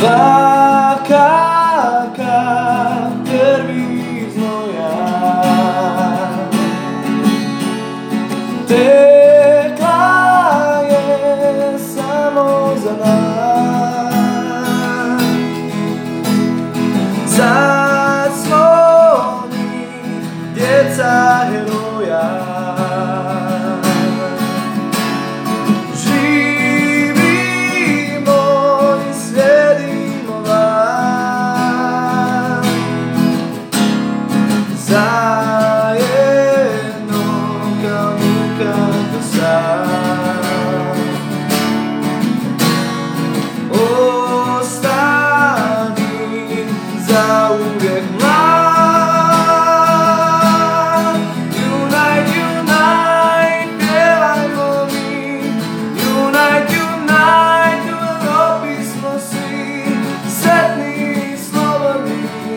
Svaka kap krvi znoja tekla je samo za nas. Zacvoni djeca heroja, zajedno kao nikad do sad. Ostani zauvijek mlad. Unite, unite, pjevajmo mi. Unite, unite, u Europi smo svi sretni i slobodni.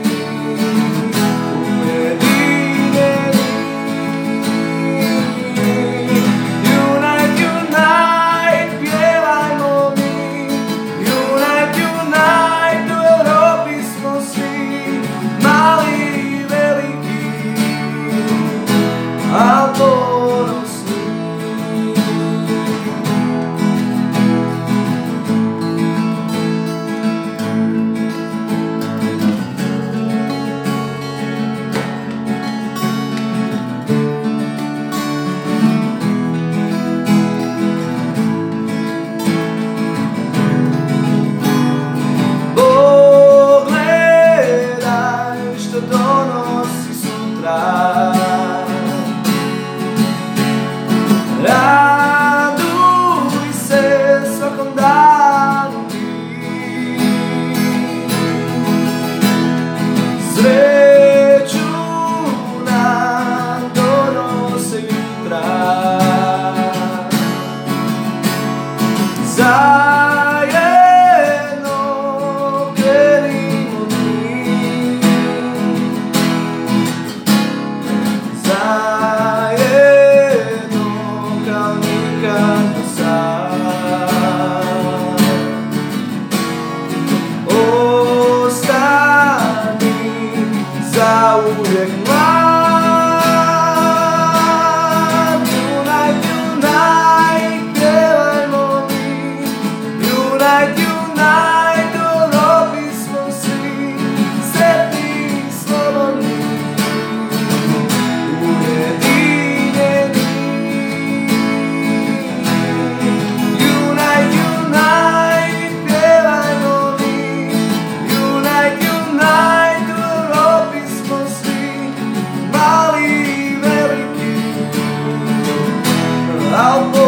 Raduj se svakom danu ti, sreću nam donose jutra. Zajedno krenimo mi, zajedno kao nikad do sad. Ostani zauvijek mlad. Unite, unite, pjevajmo mi. Unite, unite, u Europi smo svi sretni i slobodni. I'll